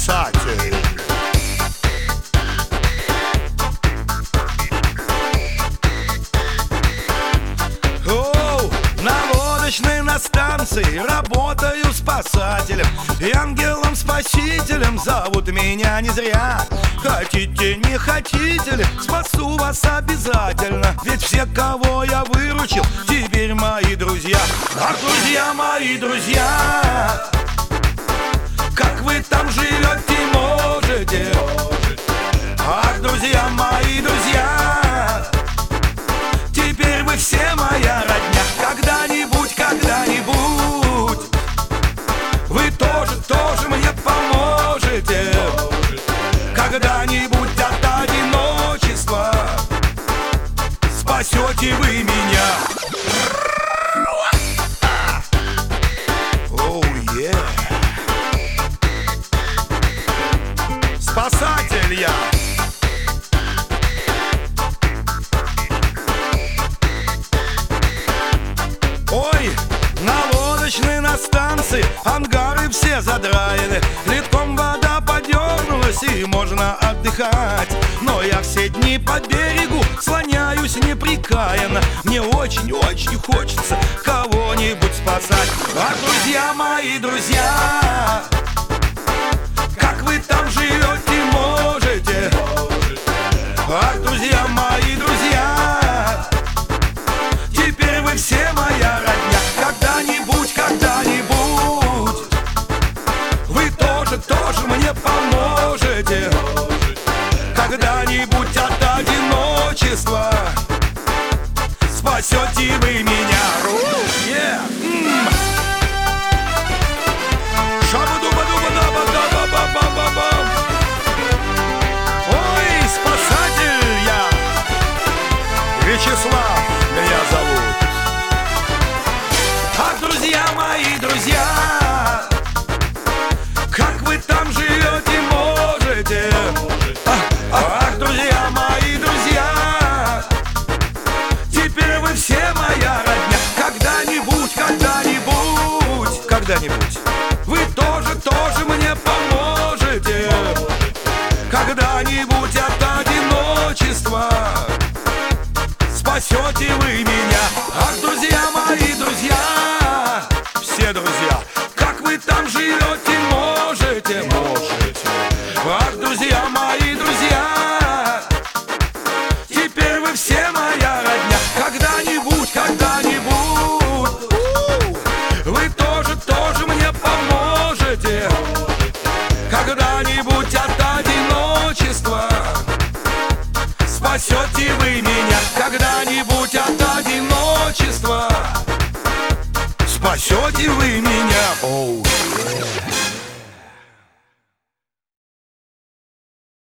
спасатель. На станции работаю спасателем и ангелом-спасителем. Зовут меня не зря. Хотите, не хотите ли, спасу вас обязательно. Ведь все, кого я выручил, теперь мои друзья. Ах, друзья мои, друзья, как вы там живете, можете? Ах, друзья мои, друзья, теперь вы все моя родня. Когда-нибудь вы тоже мне поможете. Когда-нибудь от одиночества спасете вы меня. Оу, спасатель я. Ой, на станции ангары все задраены, литком вода подернулась и можно отдыхать. Но я все дни по берегу слоняюсь непрекаянно. Мне очень-очень хочется кого-нибудь спасать. Ах, друзья мои, друзья, как вы там живете, можете? Ах, друзья мои, друзья, теперь вы все моя родня. Когда-нибудь вы тоже мне поможете. Когда-нибудь от одиночества спасете вы меня. Ой, спасатель я, Вячеслав меня зовут. Ах, друзья мои, друзья, как вы там живете, можете? Ах, друзья мои, друзья, теперь вы все моя родня. Когда-нибудь вы тоже мне поможете. Когда-нибудь от одиночества спасете вы меня. Ах, друзья мои, друзья, все друзья, как вы там живете, можете? Ах, друзья мои, друзья, теперь вы все моя родня. Когда-нибудь вы тоже мне поможете. Когда-нибудь от одиночества спасете вы меня. Когда-нибудь от одиночества спасете вы меня.